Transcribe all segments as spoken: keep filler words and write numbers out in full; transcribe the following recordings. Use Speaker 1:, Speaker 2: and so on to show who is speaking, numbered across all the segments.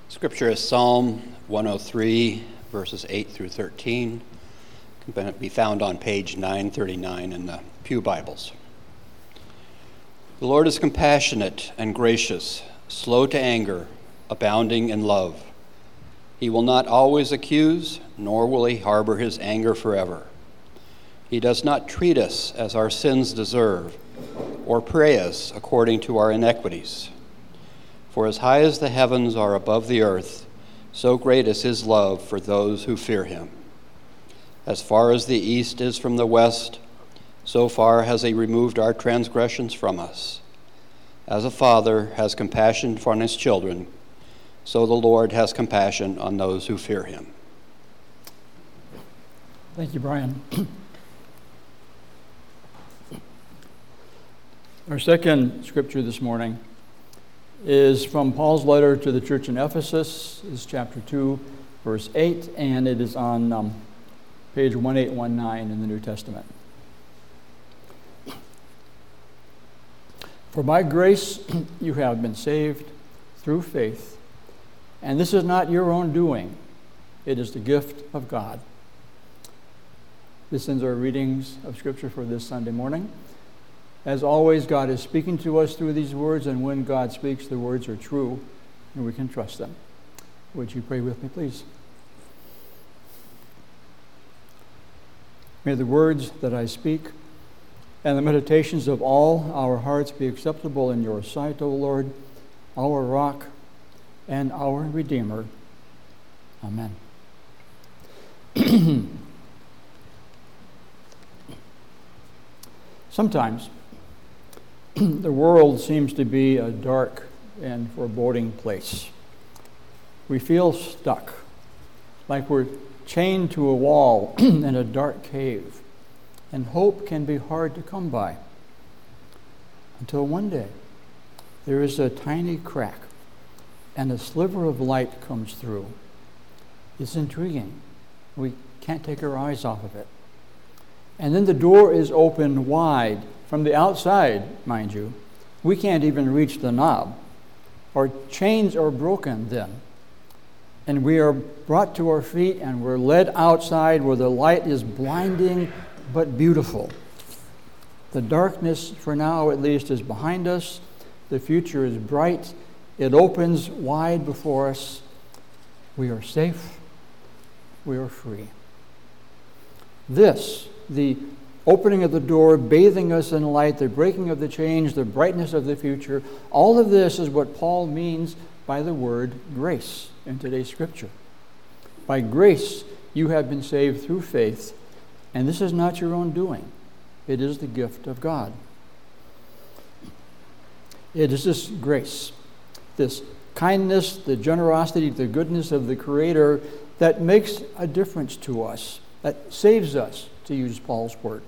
Speaker 1: Scripture is Psalm one oh three, verses eight through thirteen. It can be found on page nine thirty-nine in the Pew Bibles. The Lord is compassionate and gracious, slow to anger, abounding in love. He will not always accuse, nor will he harbor his anger forever. He does not treat us as our sins deserve, or pray us according to our iniquities. For as high as the heavens are above the earth, so great is his love for those who fear him. As far as the east is from the west, so far has he removed our transgressions from us. As a father has compassion on his children, so the Lord has compassion on those who fear him.
Speaker 2: Thank you, Brian. Our second scripture this morning is from Paul's letter to the church in Ephesus. It's chapter two, verse eight, and it is on um, page eighteen nineteen in the New Testament. For by grace you have been saved through faith, and this is not your own doing. It is the gift of God. This ends our readings of Scripture for this Sunday morning. As always, God is speaking to us through these words, and when God speaks, the words are true, and we can trust them. Would you pray with me, please? May the words that I speak and the meditations of all our hearts be acceptable in your sight, O Lord, our rock and our Redeemer. Amen. Sometimes the world seems to be a dark and foreboding place. We feel stuck, like we're chained to a wall in a dark cave, and hope can be hard to come by. Until one day, there is a tiny crack, and a sliver of light comes through. It's intriguing. We can't take our eyes off of it. And then the door is opened wide. From the outside, mind you, we can't even reach the knob. Our chains are broken then. And we are brought to our feet and we're led outside where the light is blinding but beautiful. The darkness, for now at least, is behind us. The future is bright. It opens wide before us. We are safe. We are free. This, the opening of the door, bathing us in light, the breaking of the chains, the brightness of the future, all of this is what Paul means by the word grace in today's scripture. By grace, you have been saved through faith, and this is not your own doing. It is the gift of God. It is this grace, this kindness, the generosity, the goodness of the Creator that makes a difference to us, that saves us, to use Paul's word.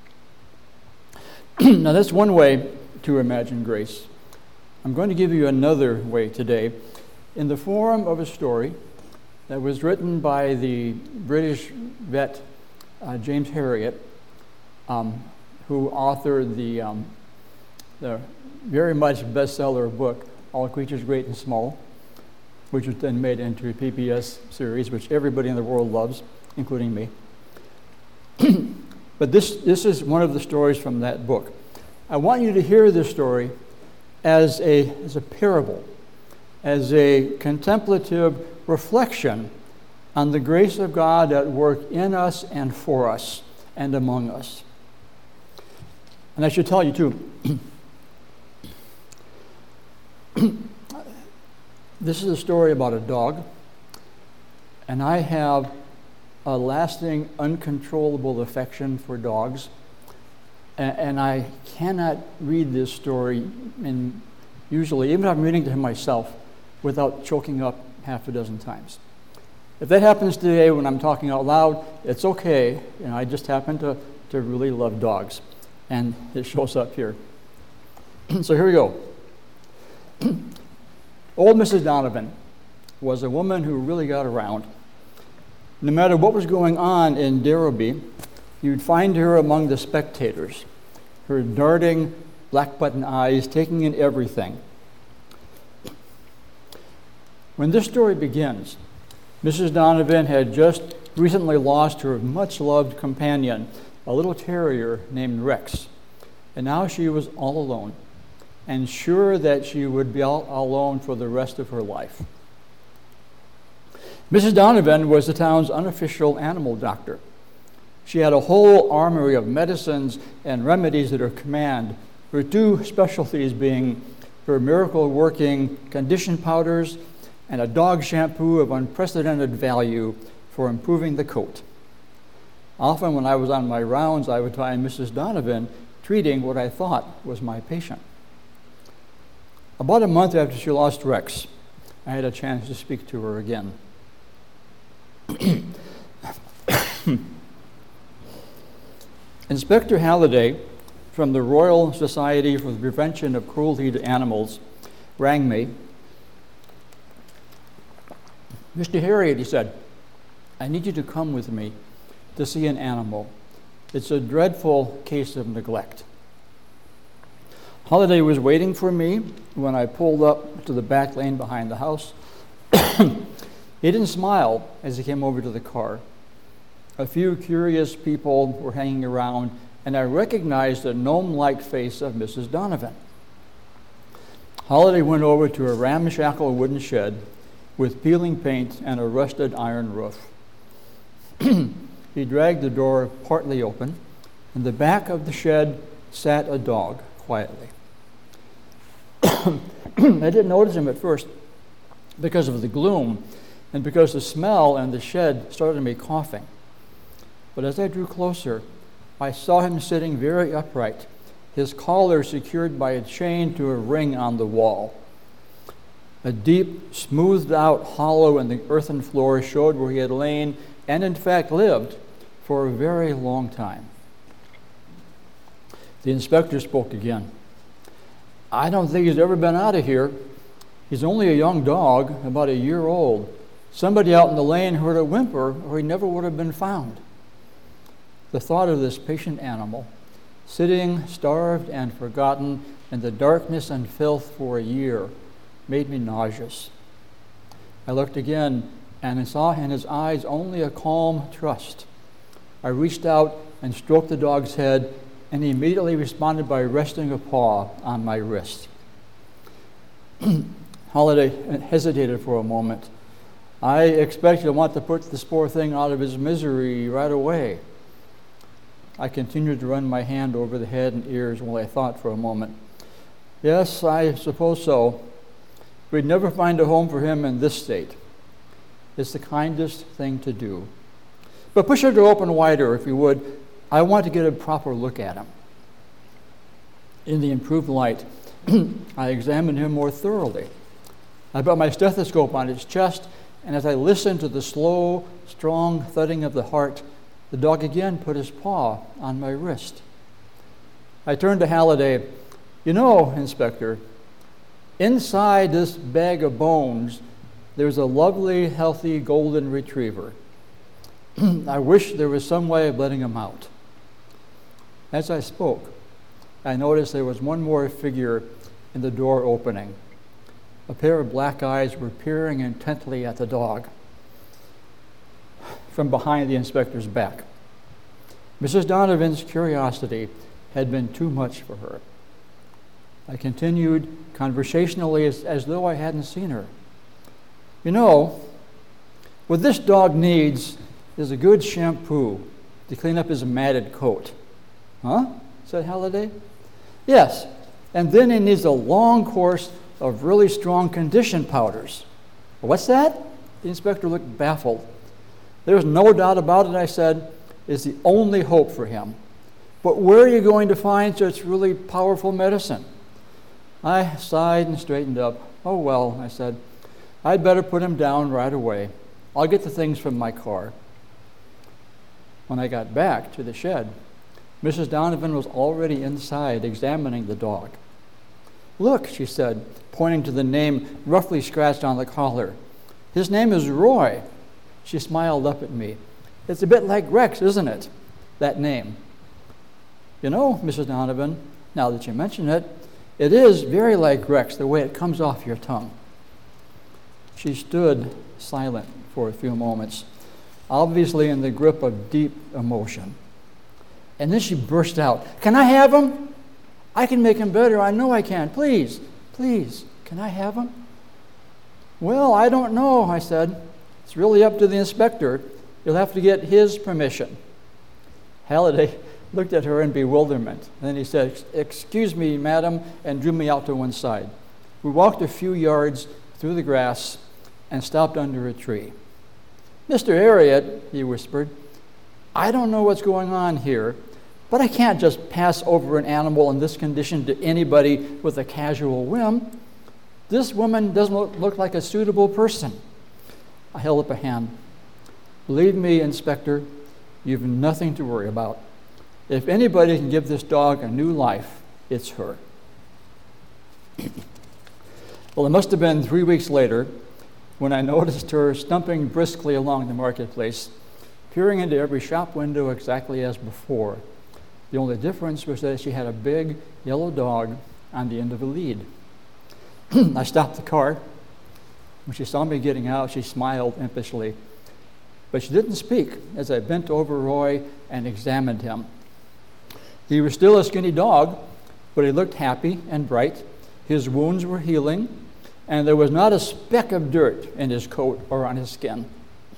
Speaker 2: Now, that's one way to imagine grace. I'm going to give you another way today in the form of a story that was written by the British vet uh, James Herriot, um, who authored the, um, the very much bestseller book, All Creatures Great and Small, which was then made into a P B S series, which everybody in the world loves, including me. But this, this is one of the stories from that book. I want you to hear this story as a, as a parable, as a contemplative reflection on the grace of God at work in us and for us and among us. And I should tell you, too, this is a story about a dog, and I have a lasting, uncontrollable affection for dogs. And, and I cannot read this story, and usually, even if I'm reading it to myself, without choking up half a dozen times. If that happens today when I'm talking out loud, it's okay. You know, I just happen to, to really love dogs. And it shows up here. So here we go. Old Missus Donovan was a woman who really got around. No matter what was going on in Darrowby, you'd find her among the spectators, her darting black button eyes taking in everything. When this story begins, Missus Donovan had just recently lost her much-loved companion, a little terrier named Rex, and now she was all alone, and sure that she would be all alone for the rest of her life. Missus Donovan was the town's unofficial animal doctor. She had a whole armory of medicines and remedies at her command, her two specialties being her miracle-working condition powders and a dog shampoo of unprecedented value for improving the coat. Often when I was on my rounds, I would find Missus Donovan treating what I thought was my patient. About a month after she lost Rex, I had a chance to speak to her again. Inspector Halliday from the Royal Society for the Prevention of Cruelty to Animals rang me. Mister Harriet, he said, I need you to come with me to see an animal. It's a dreadful case of neglect. Halliday was waiting for me when I pulled up to the back lane behind the house. He didn't smile as he came over to the car. A few curious people were hanging around, and I recognized the gnome-like face of Missus Donovan. Halliday went over to a ramshackle wooden shed with peeling paint and a rusted iron roof. He dragged the door partly open. In the back of the shed sat a dog quietly. I didn't notice him at first because of the gloom and because the smell and the shed started me coughing. But as I drew closer, I saw him sitting very upright, his collar secured by a chain to a ring on the wall. A deep, smoothed-out hollow in the earthen floor showed where he had lain and, in fact, lived for a very long time. The inspector spoke again. I don't think he's ever been out of here. He's only a young dog, about a year old. Somebody out in the lane heard a whimper, or he never would have been found. The thought of this patient animal, sitting starved and forgotten in the darkness and filth for a year, made me nauseous. I looked again and I saw in his eyes only a calm trust. I reached out and stroked the dog's head, and he immediately responded by resting a paw on my wrist. Halliday hesitated for a moment. I expected to want to put this poor thing out of his misery right away. I continued to run my hand over the head and ears while I thought for a moment. Yes, I suppose so. We'd never find a home for him in this state. It's the kindest thing to do. But push the door open wider, if you would. I want to get a proper look at him. In the improved light, I examined him more thoroughly. I put my stethoscope on his chest, and as I listened to the slow, strong thudding of the heart, the dog again put his paw on my wrist. I turned to Halliday. You know, Inspector, inside this bag of bones, there's a lovely, healthy golden retriever. I wish there was some way of letting him out. As I spoke, I noticed there was one more figure in the door opening. A pair of black eyes were peering intently at the dog from behind the inspector's back. Missus Donovan's curiosity had been too much for her. I continued conversationally as, as though I hadn't seen her. You know, what this dog needs is a good shampoo to clean up his matted coat. Huh? Said Halliday. Yes, and then he needs a long course of really strong condition powders. What's that? The inspector looked baffled. There's no doubt about it, I said, is the only hope for him. But where are you going to find such really powerful medicine? I sighed and straightened up. Oh, well, I said, I'd better put him down right away. I'll get the things from my car. When I got back to the shed, Missus Donovan was already inside examining the dog. Look, she said, pointing to the name roughly scratched on the collar. His name is Roy. She smiled up at me. It's a bit like Rex, isn't it? That name. You know, Missus Donovan, now that you mention it, it is very like Rex, the way it comes off your tongue. She She stood silent for a few moments, obviously in the grip of deep emotion. And then she burst out, "Can I have him? I can make him better. I know I can. Please, please, can I have him?" "Well, I don't know," I said. "It's really up to the inspector. You'll have to get his permission." Halliday looked at her in bewilderment. And then he said, "Excuse me, madam," and drew me out to one side. We walked a few yards through the grass and stopped under a tree. "Mister Harriet," he whispered, "I don't know what's going on here, but I can't just pass over an animal in this condition to anybody with a casual whim. This woman doesn't look, look like a suitable person." I held up a hand. "Believe me, Inspector, you've nothing to worry about. If anybody can give this dog a new life, it's her." Well, it must have been three weeks later when I noticed her stumping briskly along the marketplace, peering into every shop window exactly as before. The only difference was that she had a big yellow dog on the end of a lead. I stopped the car. When she saw me getting out, she smiled impishly. But she didn't speak as I bent over Roy and examined him. He was still a skinny dog, but he looked happy and bright. His wounds were healing, and there was not a speck of dirt in his coat or on his skin.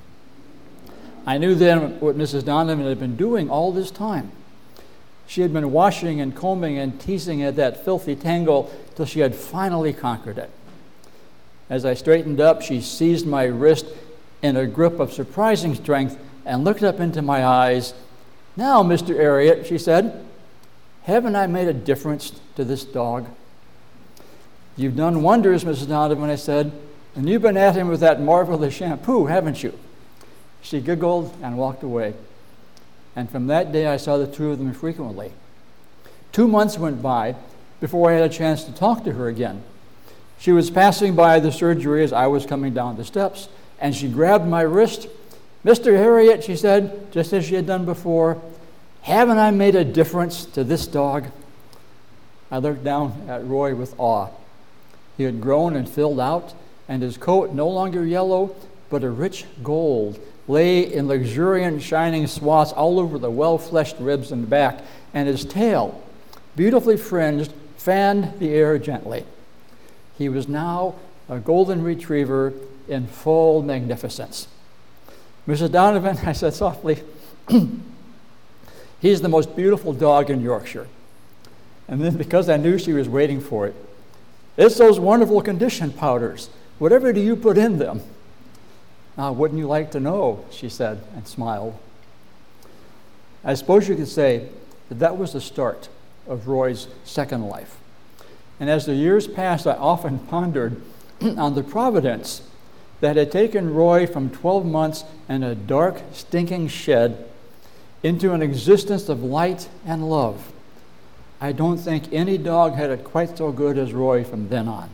Speaker 2: I knew then what Missus Donovan had been doing all this time. She had been washing and combing and teasing at that filthy tangle till she had finally conquered it. As I straightened up, she seized my wrist in a grip of surprising strength and looked up into my eyes. "Now, Mister Harriet," she said, "haven't I made a difference to this dog?" "You've done wonders, Missus Donovan," I said, "and you've been at him with that marvelous shampoo, haven't you?" She giggled and walked away. And from that day, I saw the two of them frequently. Two months went by before I had a chance to talk to her again. She was passing by the surgery as I was coming down the steps, and she grabbed my wrist. "Mister Harriet," she said, just as she had done before, "haven't I made a difference to this dog?" I looked down at Roy with awe. He had grown and filled out, and his coat, no longer yellow, but a rich gold, lay in luxuriant shining swaths all over the well-fleshed ribs and back, and his tail, beautifully fringed, fanned the air gently. He was now a golden retriever in full magnificence. "Missus Donovan," I said softly, "he's the most beautiful dog in Yorkshire." And then, because I knew she was waiting for it, "It's those wonderful condition powders. Whatever do you put in them?" "Ah, wouldn't you like to know?" she said and smiled. I suppose you could say that that was the start of Roy's second life. And as the years passed, I often pondered on the providence that had taken Roy from twelve months in a dark, stinking shed into an existence of light and love. I don't think any dog had it quite so good as Roy from then on.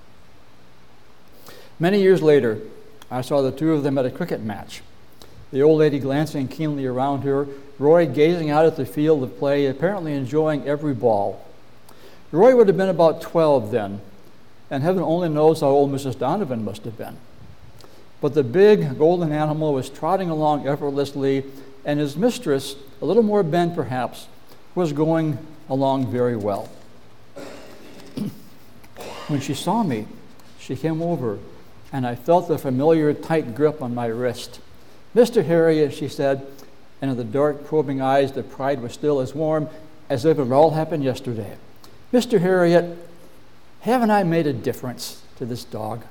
Speaker 2: Many years later, I saw the two of them at a cricket match. The old lady glancing keenly around her, Roy gazing out at the field of play, apparently enjoying every ball. Roy would have been about twelve then, and heaven only knows how old Missus Donovan must have been. But the big golden animal was trotting along effortlessly, and his mistress, a little more bent perhaps, was going along very well. When she saw me, she came over, and I felt the familiar tight grip on my wrist. "Mister Harriet," she said, and in the dark, probing eyes, the pride was still as warm as if it all happened yesterday. "Mister Harriet, haven't I made a difference to this dog?"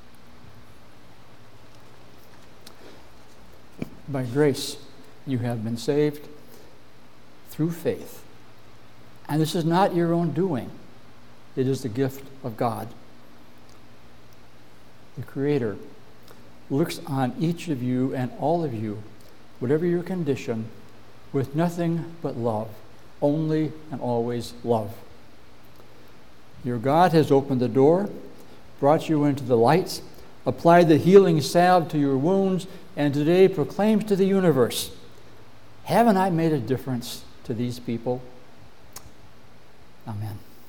Speaker 2: By grace, you have been saved through faith. And this is not your own doing. It is the gift of God. The Creator looks on each of you and all of you, whatever your condition, with nothing but love, only and always love. Your God has opened the door, brought you into the light, applied the healing salve to your wounds, and today proclaims to the universe, "Haven't I made a difference to these people?" Amen.